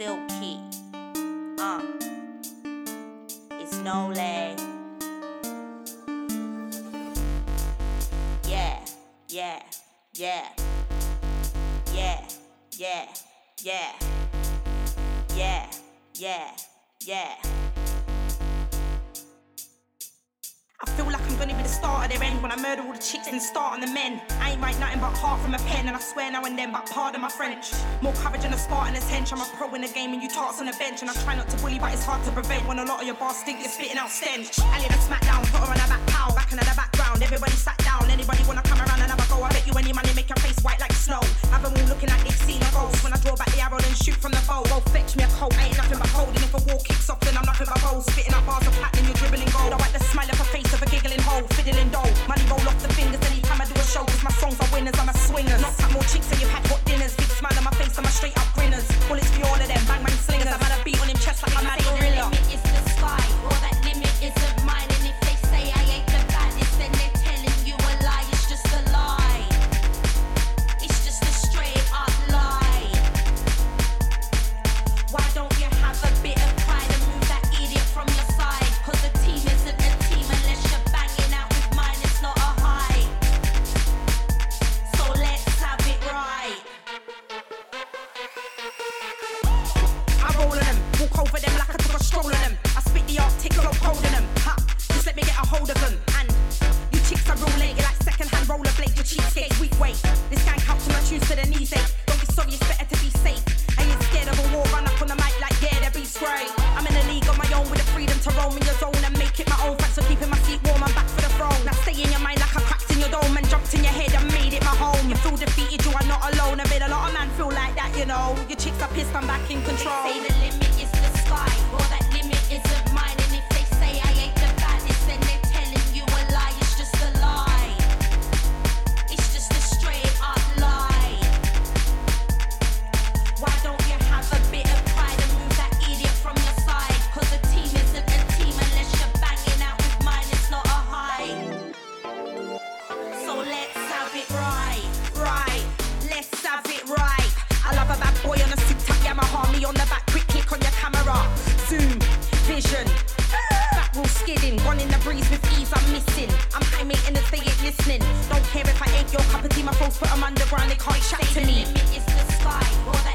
Silky. It's Nole. Yeah, yeah, yeah. Yeah, yeah, yeah. Yeah, yeah, yeah. I feel like I'm gonna be the start of their end when I murder all the chicks and start on the men. I ain't write nothing but heart from a pen, and I swear now and then, but pardon my French. More courage than a Spartan hench. I'm a pro in the game and you tarts on the bench, and I try not to bully, but it's hard to prevent when a lot of your bars stink, you're spitting out stench. Ali the smackdown, put her on her back, pow, back into the background. Everybody sat down, anybody wanna come around and have a go? I bet you any money make your face white like snow. Have them all looking like they've seen a ghost. When I draw back the arrow and shoot from the bow, go fetch me a coat, I ain't nothing but holding. If a wall kicks off, then I'm nothing but bows. Spitting out bars of platinum, you're dribbling gold. I wipe the smile off a face of a giggling hole. Fiddling dough, money roll off the fingers anytime I do a show. Cause my songs are winners, I'm a swinger. Knocked out more chicks than you've had hot dinners. Big smile on my face, I'm a straight up grinners. Bullets for all of them, bang bang slingers. I've had a beat on him chest like I'm a gorilla. The limit is the sky, or that limit isn't mine. And if they say I ain't the baddest, then they're telling you a lie. It's just a lie. It's just a straight up lie. Why don't you have a bit of pride and move that idiot from your side? Cause the team isn't a team unless you're banging out with mine. It's not a high. So let's have it right. I roll on them, walk over them like I took a stroll on them. I spit the Arctic, I'll hold on them. Ha, just let me get a hold of them. And you chicks are real late, you're like second-hand rollerblade, your cheapskates, weak weight. This gang counts to my tunes to the knees, eh? Don't be sorry, it's better to be safe. I ain't scared of a war, run up on the mic like, yeah, they're beast great. I'm in a league on my own with the freedom to roam in your zone and make it my own. Thanks for keeping my seat warm, I'm back for the throne. Now stay in your mind like I cracked in your dome and jumped in your head and made it my home. You feel defeated, you are not alone. I bet a lot of men feel like that, you know. Your chicks are pissed, I'm back in control. They say the limit is the sky, or that limit isn't mine. And if they say I ain't the baddest, then they're telling you a lie. It's just a lie. It's just a straight up lie. Why don't you have a bit of pride and move that idiot from your side? Cause the team isn't a team unless you're banging out with mine. It's not a high. So let's have it right. Right, let's have it right. I love a bad boy on a suit up Yamaha, me on the back, quick click on your camera. Zoom, vision, back wheel skidding, one in the breeze with ease I'm missing. I'm high maintenance, they ain't listening. Don't care if I ain't your cup of tea, my folks put them underground, they can't chat to me. The limit is the sky, or that